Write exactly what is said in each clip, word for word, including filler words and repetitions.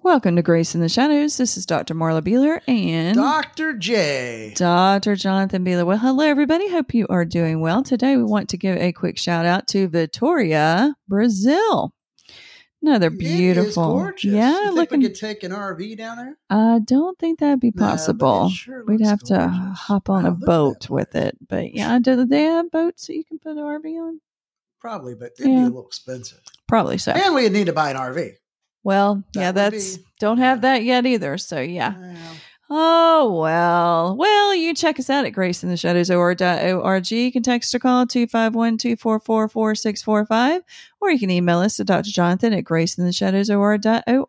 Welcome to Grace in the Shadows. This is Doctor Marla Beeler and Doctor J. Doctor Jonathan Beeler. Well, hello, everybody. Hope you are doing well. Today, we want to give a quick shout out to Vitória, Brazil. Another beautiful. It is gorgeous. Yeah, you think looking. we could take an R V down there? I don't think that'd be No, but it possible. sure We'd looks have to gorgeous. hop on Wow, a look at boat that with place. it. But yeah, do they have boats that you can put an R V on? Probably, but it'd Yeah. be a little expensive. Probably so. And we'd need to buy an R V. Well, That yeah, would that's be- don't have yeah. that yet either. So yeah. Well, Oh, well. Well, you can check us out at grace in the shadows dot org. You can text or call two five one, two four four, four six four five, or you can email us at Doctor Jonathan at grace in the shadows dot org.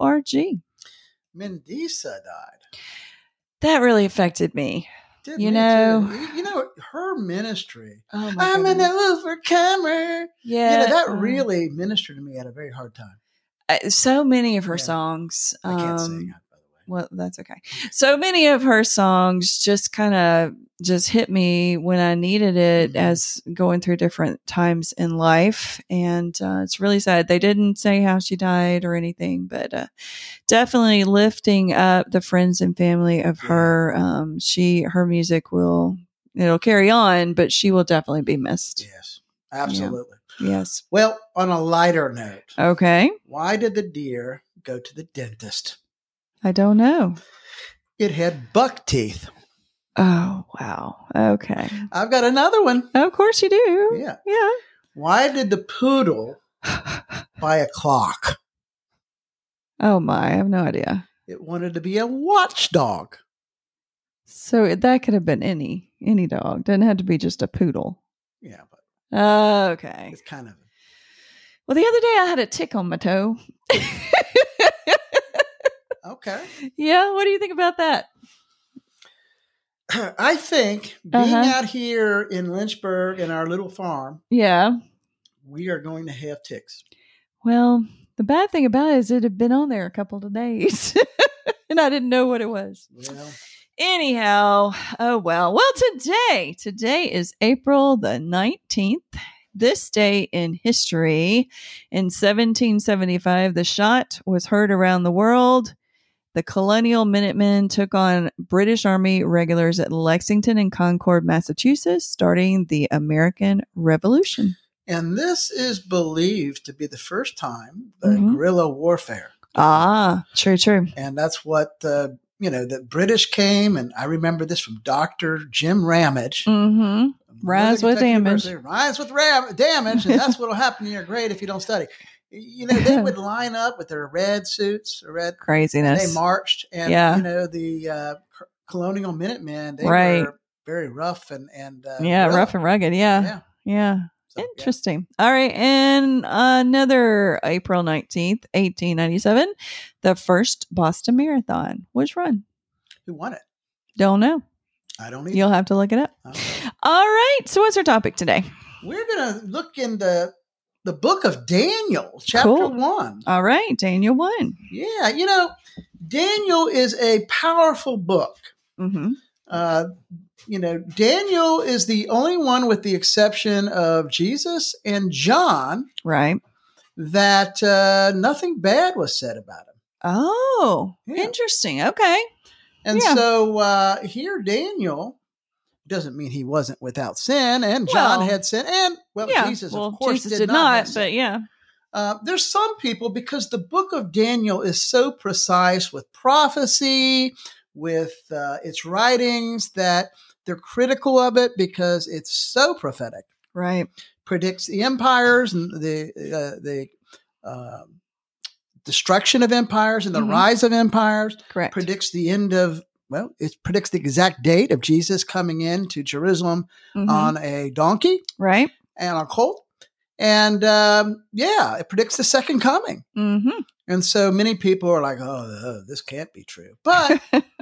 Mendiça died. That really affected me. Didn't You it, know- too? You- you know, her ministry. Oh, my I'm an goodness. overcomer. Yeah. you know, that uh, really ministered to me at a very hard time. uh, so many of her Yeah. songs. I can't um, sing, by the way. Well, that's okay. So many of her songs just kind of just hit me when I needed it Mhm. as going through different times in life. And uh, it's really sad. They didn't say how she died or anything, but uh, definitely lifting up the friends and family of Yeah. her. Um, she, her music will, it'll carry on, but she will definitely be missed. Yes, absolutely. Yes. Well, on a lighter note, Okay. why did the deer go to the dentist? I don't know. It had buck teeth. Oh, wow. Okay. I've got another one. Of course you do. Yeah. Yeah. Why did the poodle buy a clock? Oh my, I have no idea. It wanted to be a watchdog. So it- that could have been any any dog. Doesn't have to be just a poodle. Yeah, but Uh, okay. it's kind of. Well, the other day I had a tick on my toe. Okay. Yeah, what do you think about that? I think being Uh-huh. out here in Lynchburg in our little farm, Yeah. we are going to have ticks. Well, the bad thing about it is it had been on there a couple of days, and I didn't know what it was. Well, Anyhow, oh well. Well, today, today is April the nineteenth. This day in history, in seventeen seventy-five, the shot was heard around the world. The Colonial Minutemen took on British Army regulars at Lexington and Concord, Massachusetts, starting the American Revolution. and this is believed to be the first time the Mhm. guerrilla warfare. Ah, true, true. And that's what, uh, you know, the British came, and I remember this from Doctor Jim Ramage. Mm-hmm. Rise with Kentucky damage. University. Rise with ram- damage, and that's what will happen in your grade if you don't study. You know, they would line up with their red suits, or red. And Craziness. they marched, and Yeah. you know the uh, c- Colonial Minutemen. They Right. were very rough and and uh, yeah, guerrilla. rough and rugged. Yeah. yeah. Yeah. So, yeah. Interesting. All right. And another April nineteenth, eighteen ninety-seven, the first Boston Marathon was run. Who won it? Don't know. I don't even. You'll have to look it up. Okay. All right. So what's our topic today? We're gonna look in the the book of Daniel, chapter Cool. one. All right. Daniel one. Yeah, you know, Daniel is a powerful book. Mm-hmm. Uh, you know, Daniel is the only one, with the exception of Jesus and John, Right. that uh, nothing bad was said about him. Oh, Yeah. interesting. Okay. And Yeah. so uh, here, Daniel doesn't mean he wasn't without sin, and John Well, had sin, and well, yeah. Jesus, well, of course, Jesus did, did, not. have not, sin. but yeah. Uh, there's some people, because the book of Daniel is so precise with prophecy, with uh, its writings, that they're critical of it because it's so prophetic. Right. Predicts the empires and the uh, the uh, destruction of empires and the Mhm. rise of empires. Correct. Predicts the end of, well, it predicts the exact date of Jesus coming into Jerusalem Mhm. on a donkey Right. and a colt. And um, yeah, it predicts the second coming. Mm-hmm. And so many people are like, oh, uh, this can't be true. But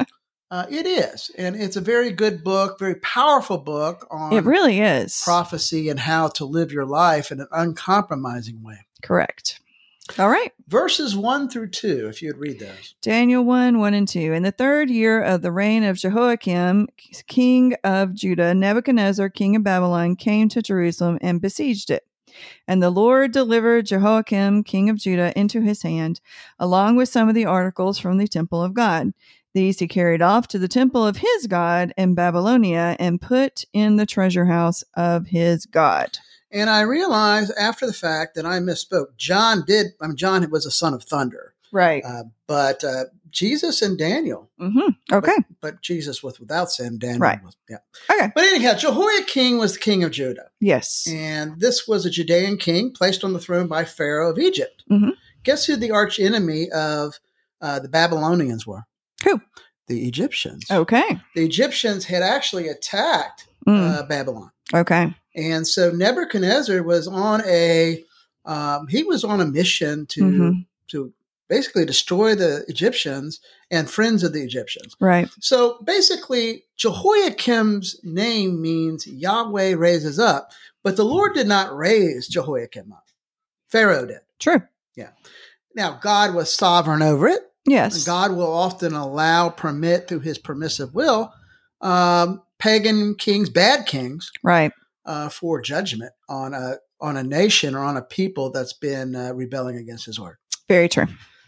uh, it is. And it's a very good book, very powerful book on It really is. prophecy and how to live your life in an uncompromising way. Correct. All right. Verses one through two, if you'd read those. Daniel one, one and two. In the third year of the reign of Jehoiakim, king of Judah, Nebuchadnezzar, king of Babylon, came to Jerusalem and besieged it. And the Lord delivered Jehoiakim, king of Judah, into his hand, along with some of the articles from the temple of God. These he carried off to the temple of his God in Babylonia and put in the treasure house of his God. And I realized after the fact that I misspoke. John did, I mean, John was a son of thunder. Right. Uh, but uh, Jesus and Daniel. Mm-hmm. Okay. But, but Jesus was without sin. Daniel right. was, yeah. Okay. But anyhow, Jehoiakim was the king of Judah. Yes. And this was a Judean king placed on the throne by Pharaoh of Egypt. Mm-hmm. Guess who the arch enemy of uh, the Babylonians were? Who? The Egyptians. Okay. The Egyptians had actually attacked Mm. uh, Babylon. Okay. And so Nebuchadnezzar was on a um, he was on a mission to Mm-hmm. to basically destroy the Egyptians and friends of the Egyptians. Right. So basically, Jehoiakim's name means Yahweh raises up, but the Lord did not raise Jehoiakim up. Pharaoh did. True. Yeah. Now, God was sovereign over it. Yes. God will often allow, permit through his permissive will, um, pagan kings, bad kings, right. uh, for judgment on a on a nation or on a people that's been uh, rebelling against his word. Very true.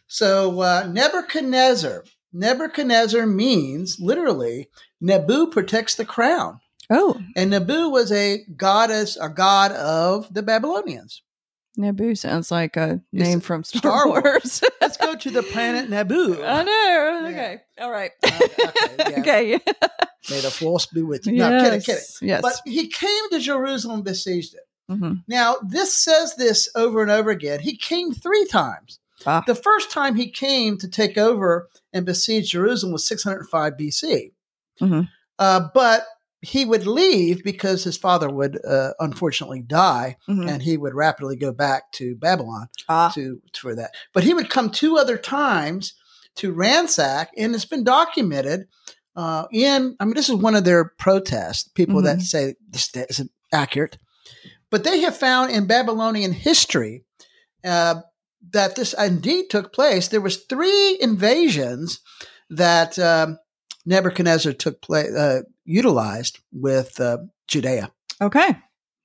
So uh, Nebuchadnezzar, Nebuchadnezzar means literally Nebu protects the crown. Oh. And Nebu was a goddess, a god of the Babylonians. Nebu sounds like a name It's from Star, Star Wars. Wars. Let's go to the planet Nebu. I know. Yeah. Okay. All right. Uh, okay. Yeah. okay. May the force be with you. Yes. No, kidding, kidding. Yes. But he came to Jerusalem, besieged it. Mm-hmm. Now, this says this over and over again. He came three times. Ah. The first time he came to take over and besiege Jerusalem was six hundred five B C. Mm-hmm. Uh, but he would leave because his father would uh, unfortunately die, Mm-hmm. and he would rapidly go back to Babylon Ah. to for that. But he would come two other times to ransack, and it's been documented uh, in, I mean, this is one of their protests, people Mm-hmm. that say this isn't accurate. But they have found in Babylonian history uh, that this indeed took place. There was three invasions that um, Nebuchadnezzar took place, uh, utilized with uh, Judea. Okay.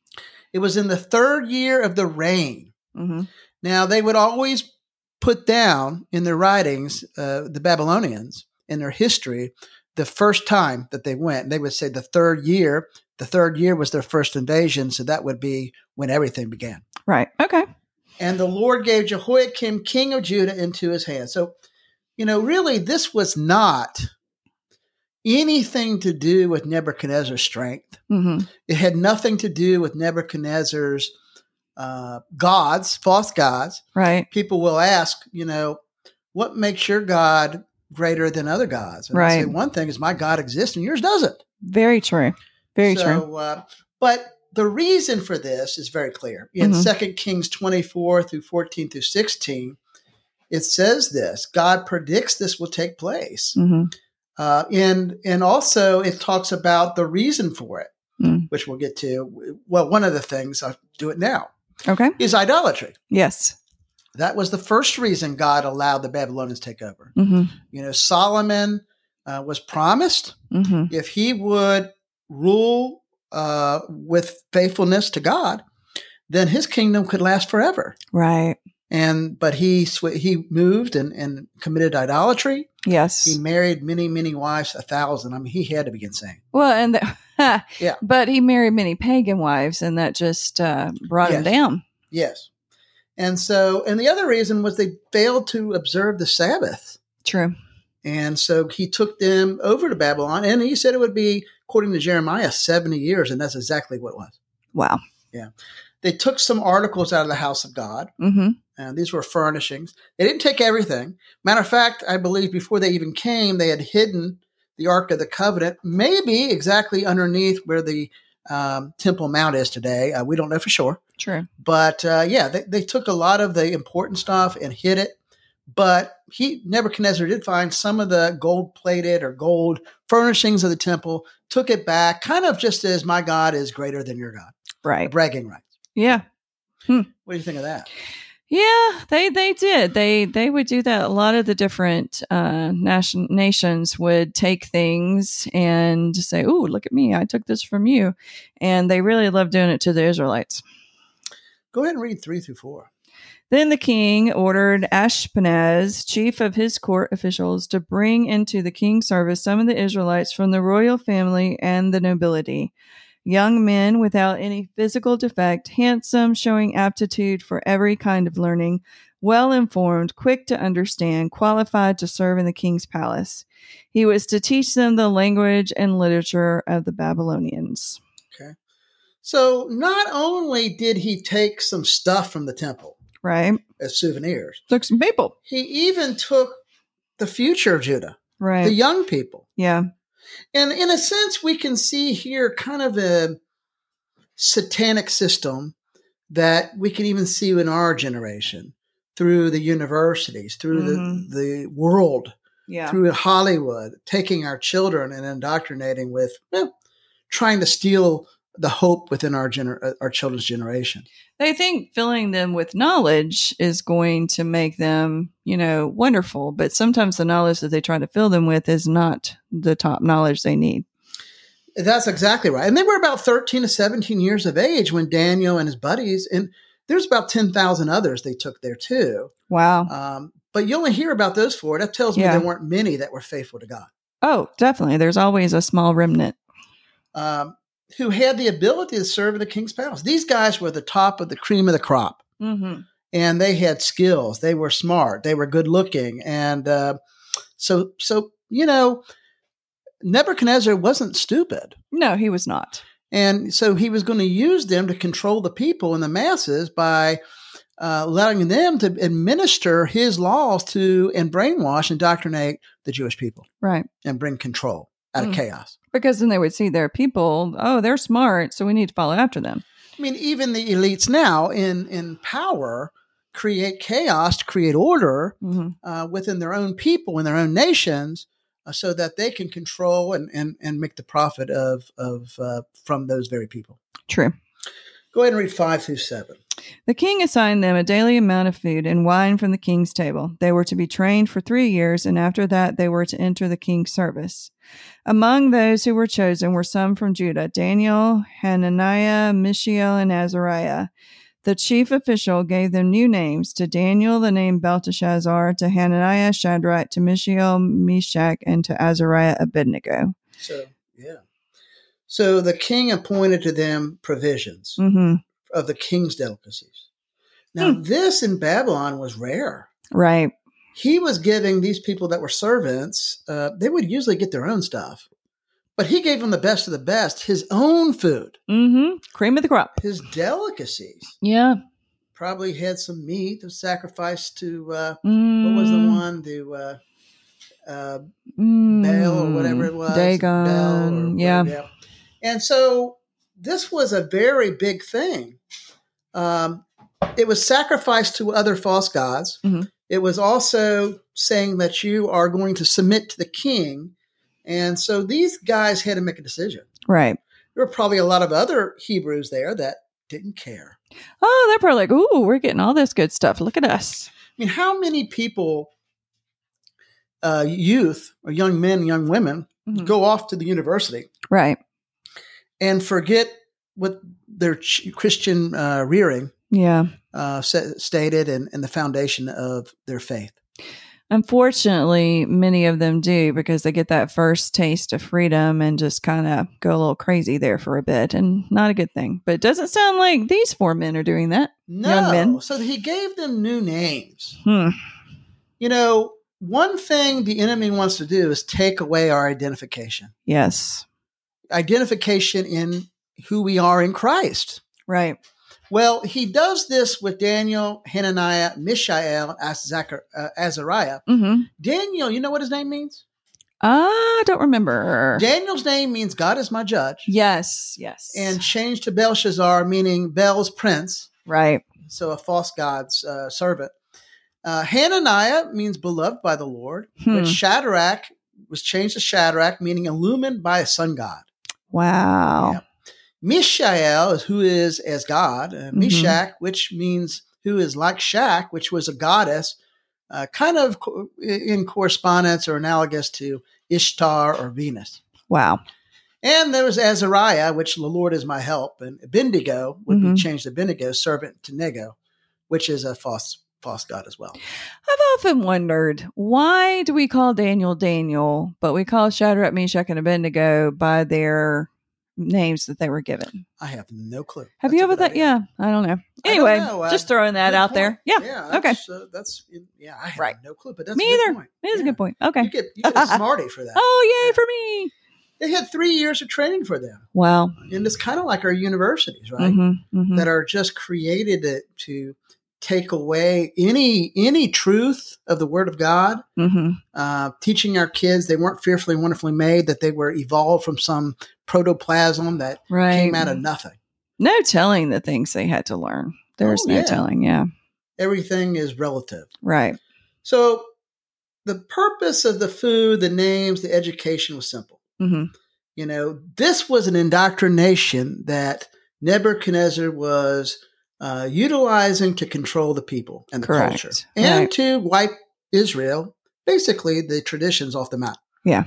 It was in the third year of the reign. Mm-hmm. Now, they would always put down in their writings, uh, the Babylonians, in their history, the first time that they went. They would say the third year. The third year was their first invasion, so that would be when everything began. Right. Okay. And the Lord gave Jehoiakim, king of Judah, into his hand. So, you know, really, this was not anything to do with Nebuchadnezzar's strength. Mm-hmm. It had nothing to do with Nebuchadnezzar's uh, gods, false gods. Right. People will ask, you know, what makes your God greater than other gods? And I say, Right. one thing is my God exists and yours doesn't. Very true. Very so, true. Uh, but the reason for this is very clear. In Mhm. Second Kings twenty-four through fourteen through sixteen, it says this. God predicts this will take place. Mm-hmm. Uh, and, and also it talks about the reason for it, Mm. which we'll get to. Well, one of the things, I'll do it now, Okay. is idolatry. Yes. That was the first reason God allowed the Babylonians to take over. Mm-hmm. You know, Solomon uh, was promised Mm-hmm. if he would rule uh, with faithfulness to God, then his kingdom could last forever. Right. And but he sw- he moved and, and committed idolatry. Yes. He married many, many wives, a thousand. I mean, he had to be insane. Well, and the, Yeah. but he married many pagan wives, and that just uh, brought him Yes. down. Yes. And so, and the other reason was they failed to observe the Sabbath. True. And so he took them over to Babylon, and he said it would be, according to Jeremiah, seventy years. And that's exactly what it was. Wow. They took some articles out of the house of God. Mm-hmm. And these were furnishings. They didn't take everything. Matter of fact, I believe before they even came, they had hidden the Ark of the Covenant, maybe exactly underneath where the um, Temple Mount is today. Uh, we don't know for sure. True. But uh, yeah, they, they took a lot of the important stuff and hid it. But he Nebuchadnezzar did find some of the gold-plated or gold furnishings of the temple, took it back, kind of just as my God is greater than your God. Right. Bragging rights. Yeah. What do you think of that? Yeah, they they did. They they would do that. A lot of the different uh, nation, nations would take things and say, "Ooh, look at me! I took this from you," and they really loved doing it to the Israelites. Go ahead and read three through four. Then the king ordered Ashpenaz, chief of his court officials, to bring into the king's service some of the Israelites from the royal family and the nobility, young men without any physical defect, handsome, showing aptitude for every kind of learning, well-informed, quick to understand, qualified to serve in the king's palace. He was to teach them the language and literature of the Babylonians. Okay. So not only did he take some stuff from the temple, Right. as souvenirs, Took some people. he even took the future of Judah, Right. the young people. Yeah. And in a sense, we can see here kind of a satanic system that we can even see in our generation through the universities, through Mhm. the, the world, Yeah. through Hollywood, taking our children and indoctrinating with, well, trying to steal the hope within our gener- our children's generation. They think filling them with knowledge is going to make them, you know, wonderful. But sometimes the knowledge that they try to fill them with is not the top knowledge they need. That's exactly right. And they were about thirteen to seventeen years of age when Daniel and his buddies, and there's about ten thousand others they took there too. Wow. Um, but you only hear about those four. That tells me Yeah. there weren't many that were faithful to God. Oh, definitely. There's always a small remnant. Um, who had the ability to serve in the king's palace. These guys were the top of the cream of the crop, Mm-hmm. and they had skills. They were smart. They were good looking, and uh, so so you know, Nebuchadnezzar wasn't stupid, No, he was not. and so he was going to use them to control the people and the masses by uh, allowing them to administer his laws to and brainwash and indoctrinate the Jewish people Right. and bring control out of Mm. chaos. Because then they would see their people, oh, they're smart, so we need to follow after them. I mean, even the elites now in, in power create chaos to create order Mm-hmm. uh, within their own people and their own nations uh, so that they can control and, and, and make the profit of, of uh, from those very people. True. Go ahead and read five through seven. The king assigned them a daily amount of food and wine from the king's table. They were to be trained for three years, and after that they were to enter the king's service. Among those who were chosen were some from Judah: Daniel, Hananiah, Mishael, and Azariah. The chief official gave them new names: to Daniel the name Belteshazzar, to Hananiah Shadrach, to Mishael Meshach, and to Azariah Abednego. So, yeah. So the king appointed to them provisions Mm-hmm. of the king's delicacies. Now, Hmm. this in Babylon was rare. Right. He was giving these people that were servants, uh, they would usually get their own stuff, but he gave them the best of the best, his own food, Mm-hmm. Cream of the crop. his delicacies. Yeah. Probably had some meat of sacrifice to, uh, Mm. what was the one? To uh, uh, Mm. Baal or whatever it was. Dagon. Bel or yeah. whatever, yeah. And so this was a very big thing. Um, it was sacrificed to other false gods. Mhm. It was also saying that you are going to submit to the king. And so these guys had to make a decision. Right. There were probably a lot of other Hebrews there that didn't care. Oh, they're probably like, ooh, we're getting all this good stuff. Look at us. I mean, how many people, uh, youth or young men, young women, Mhm. go off to the university Right. and forget what their ch- Christian uh, rearing Yeah. uh, sa- stated and, and the foundation of their faith. Unfortunately, many of them do, because they get that first taste of freedom and just kind of go a little crazy there for a bit, and not a good thing. But it doesn't sound like these four men are doing that. No, Young men. so he gave them new names. Hmm. You know, one thing the enemy wants to do is take away our identification, Yes. identification in who we are in Christ. Right. Well, he does this with Daniel, Hananiah, Mishael, Azachar- uh, Azariah. Mm-hmm. Daniel, you know what his name means? I don't remember. Daniel's name means God is my judge, Yes. Yes. and changed to Belshazzar, meaning Bel's prince, right. so a false god's uh, servant. Uh, Hananiah means beloved by the Lord, Hmm. but Shadrach was changed to Shadrach, meaning illumined by a sun god. Wow. Yeah. Mishael is who is as God. Uh, Mhm. Meshach, which means who is like Shach, which was a goddess, uh, kind of co- in correspondence or analogous to Ishtar or Venus. Wow. And there was Azariah, which the Lord is my help, and Abednego would Mhm. be changed to Abednego, servant to Nego, which is a false false god as well. I've often wondered, why do we call Daniel Daniel, but we call Shadrach, Meshach, and Abednego by their names that they were given? I have no clue. Have That's you a ever good thought? idea. Yeah, I don't know. I don't Anyway, know. Uh, just throwing that Good out point. there. Yeah. yeah okay. that's, uh, that's yeah. I have Right. no clue, but that's Me a good either. point. It is Yeah. a good point. Okay. You get you get a smarty for that. Oh, yay for me. They had three years of training for them, Wow. and it's kind of like our universities, right? Mm-hmm, mm-hmm. That are just created to, to take away any any truth of the Word of God. Mm-hmm. Uh, teaching our kids they weren't fearfully and wonderfully made; that they were evolved from some protoplasm that Right. came out of nothing. No telling the things they had to learn. There's Oh, no yeah. telling. Yeah. Everything is relative. Right. So the purpose of the food, the names, the education was simple. Mm-hmm. You know, this was an indoctrination that Nebuchadnezzar was uh, utilizing to control the people and the Correct. culture and Right. to wipe Israel, basically the traditions off the map. Yeah.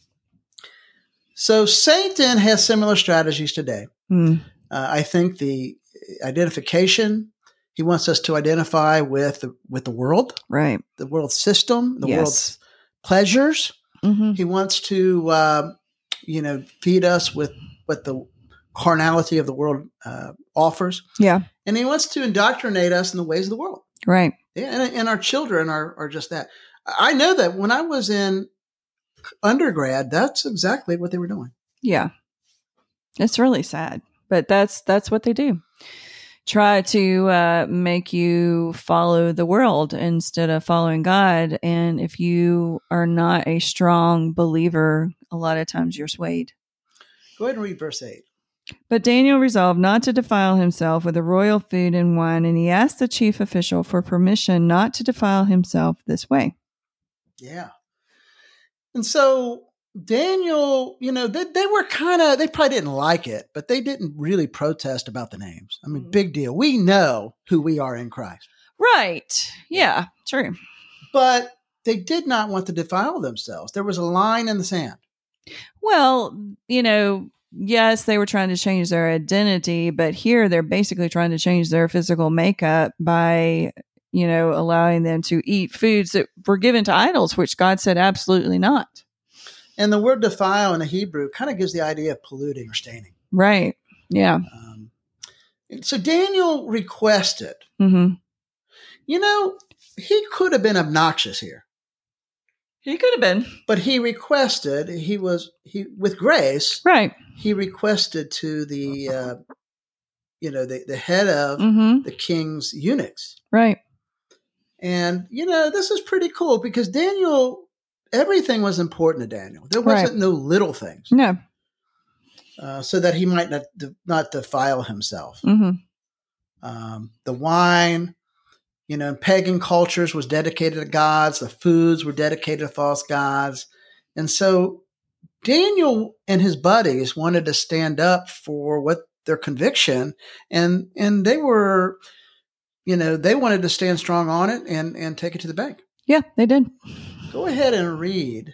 So Satan has similar strategies today. Mm. Uh, I think the identification, he wants us to identify with the, with the world, Right. the world system, the Yes. world's pleasures. Mm-hmm. He wants to, uh, you know, feed us with what the carnality of the world uh, offers. Yeah. And he wants to indoctrinate us in the ways of the world. Right. Yeah, and, and our children are, are just that. I know that when I was in undergrad, that's exactly what they were doing. Yeah. It's really sad, but that's that's what they do. Try to uh, make you follow the world instead of following God. And if you are not a strong believer, a lot of times you're swayed. Go ahead and read verse eight. But Daniel resolved not to defile himself with the royal food and wine, and he asked the chief official for permission not to defile himself this way. Yeah. And so Daniel, you know, they, they were kind of, they probably didn't like it, but they didn't really protest about the names. I mean, Mhm. big deal. We know who we are in Christ. Right. Yeah, true. But they did not want to defile themselves. There was a line in the sand. Well, you know, yes, they were trying to change their identity, but here they're basically trying to change their physical makeup by, you know, allowing them to eat foods that were given to idols, which God said absolutely not. And the word defile in the Hebrew kind of gives the idea of polluting or staining. Right. Yeah. Um, so Daniel requested, Mm-hmm. you know, he could have been obnoxious here, He could have been. but he requested, he was, he with grace, Right. he requested to the, uh, you know, the, the head of Mm-hmm. the king's eunuchs. Right. And, you know, this is pretty cool because Daniel, everything was important to Daniel. There wasn't Right. no little things. No. Uh, so that he might not not defile himself. Mm-hmm. Um, the wine, you know, in pagan cultures was dedicated to gods. The foods were dedicated to false gods. And so Daniel and his buddies wanted to stand up for what their conviction, and and they were, you know, they wanted to stand strong on it and and take it to the bank. Yeah, they did. Go ahead and read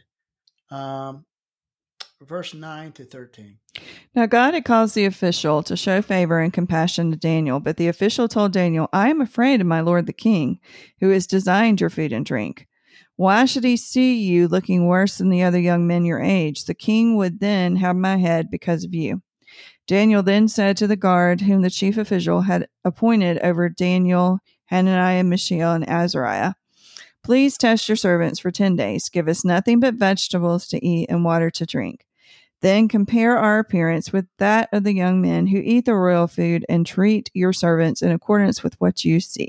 um, verse nine to thirteen. Now God had caused the official to show favor and compassion to Daniel, but the official told Daniel, I am afraid of my lord the king, who has designed your food and drink. Why should he see you looking worse than the other young men your age? The king would then have my head because of you. Daniel then said to the guard whom the chief official had appointed over Daniel, Hananiah, Mishael, and Azariah, please test your servants for ten days. Give us nothing but vegetables to eat and water to drink. Then compare our appearance with that of the young men who eat the royal food and treat your servants in accordance with what you see.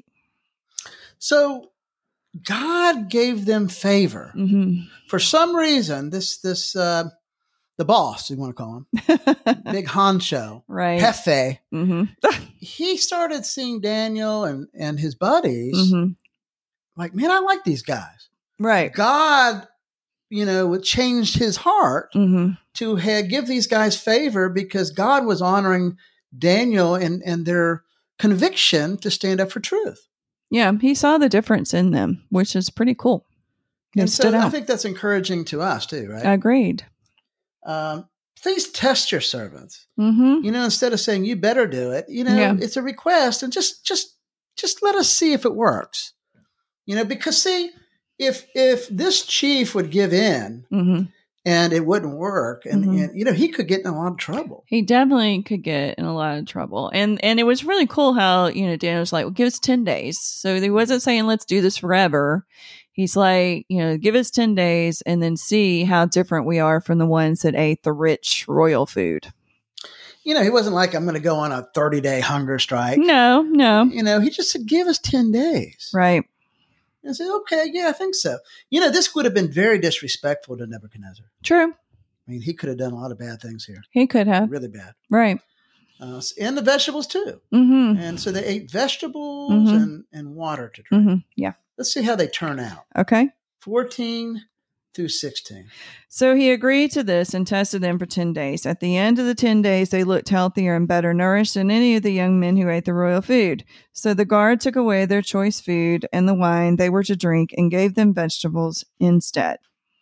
So God gave them favor. Mm-hmm. For some reason, this this uh, the boss, you want to call him, big honcho, Right. Hefe, Mm-hmm. he started seeing Daniel and, and his buddies Mm-hmm. like, man, I like these guys. Right. God, you know, changed his heart Mm-hmm. to have, give these guys favor because God was honoring Daniel and, and their conviction to stand up for truth. Yeah, he saw the difference in them, which is pretty cool. It And stood so I out. think that's encouraging to us too, right? Agreed. Um, please test your servants. Mm-hmm. You know, instead of saying you better do it, you know, Yeah. it's a request, and just just just let us see if it works. You know, because see, if if this chief would give in Mm-hmm. and it wouldn't work, and, Mhm. and you know, he could get in a lot of trouble. He definitely could get in a lot of trouble. And and it was really cool how, you know, Daniel was like, well, give us ten days. So he wasn't saying, let's do this forever. He's like, you know, give us ten days and then see how different we are from the ones that ate the rich royal food. You know, he wasn't like, I'm going to go on a thirty day hunger strike. No, no. You know, he just said, give us ten days. Right. And I said, okay, yeah, I think so. You know, this would have been very disrespectful to Nebuchadnezzar. True. I mean, he could have done a lot of bad things here. He could have. Really bad. Right. Uh, and the vegetables too. Mm-hmm. And so they ate vegetables Mhm. and, and water to drink. Mm-hmm. Yeah. Let's see how they turn out. Okay. fourteen through sixteen. So he agreed to this and tested them for ten days. At the end of the ten days, they looked healthier and better nourished than any of the young men who ate the royal food. So the guard took away their choice food and the wine they were to drink and gave them vegetables instead.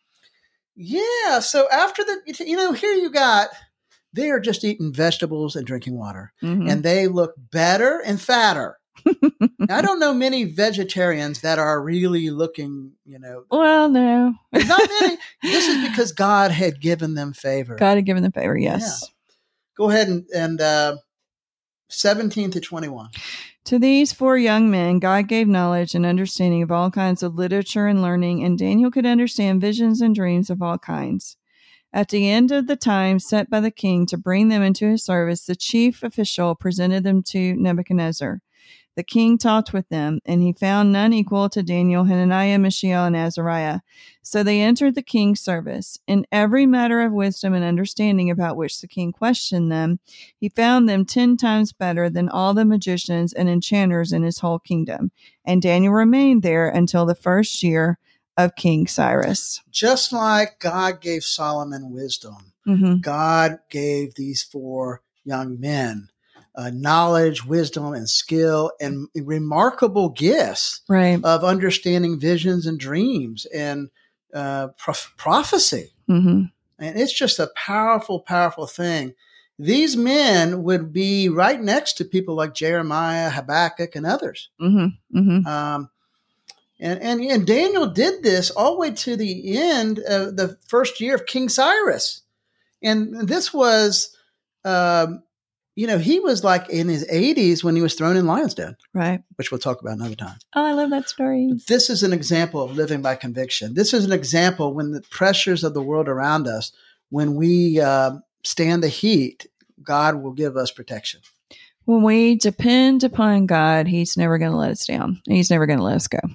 Yeah. So after the, you know, here you got, they are just eating vegetables and drinking water. Mhm. And they look better and fatter. Now, I don't know many vegetarians that are really looking, you know, Well, no. not many. This is because God had given them favor. God had given them favor, yes. Go ahead and, and uh, seventeen to twenty-one. To these four young men, God gave knowledge and understanding of all kinds of literature and learning, and Daniel could understand visions and dreams of all kinds. At the end of the time set by the king to bring them into his service, the chief official presented them to Nebuchadnezzar. The king talked with them, and he found none equal to Daniel, Hananiah, Mishael, and Azariah. So they entered the king's service. In every matter of wisdom and understanding about which the king questioned them, he found them ten times better than all the magicians and enchanters in his whole kingdom. And Daniel remained there until the first year of King Cyrus. Just like God gave Solomon wisdom, Mm-hmm. God gave these four young men uh, knowledge, wisdom, and skill, and remarkable gifts Right. of understanding visions and dreams and uh, prof- prophecy. Mm-hmm. And it's just a powerful, powerful thing. These men would be right next to people like Jeremiah, Habakkuk, and others. Mm-hmm. Mm-hmm. Um, and, and, and Daniel did this all the way to the end of the first year of King Cyrus. And this was, um, you know, he was like in his eighties when he was thrown in lion's den, Right. which we'll talk about another time. Oh, I love that story. This is an example of living by conviction. This is an example when the pressures of the world around us, when we uh, stand the heat, God will give us protection. When we depend upon God, he's never going to let us down. He's never going to let us go.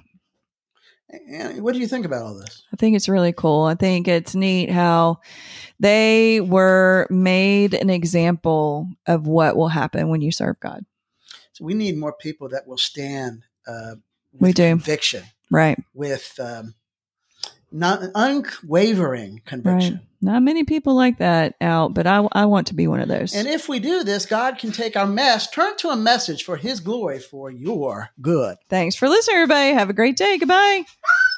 And what do you think about all this? I think it's really cool. I think it's neat how they were made an example of what will happen when you serve God. So we need more people that will stand uh, with We do. conviction, Right. with um, not unwavering conviction. Right. Not many people like that out, but I, I want to be one of those. And if we do this, God can take our mess, turn to a message for his glory, for your good. Thanks for listening, everybody. Have a great day. Goodbye.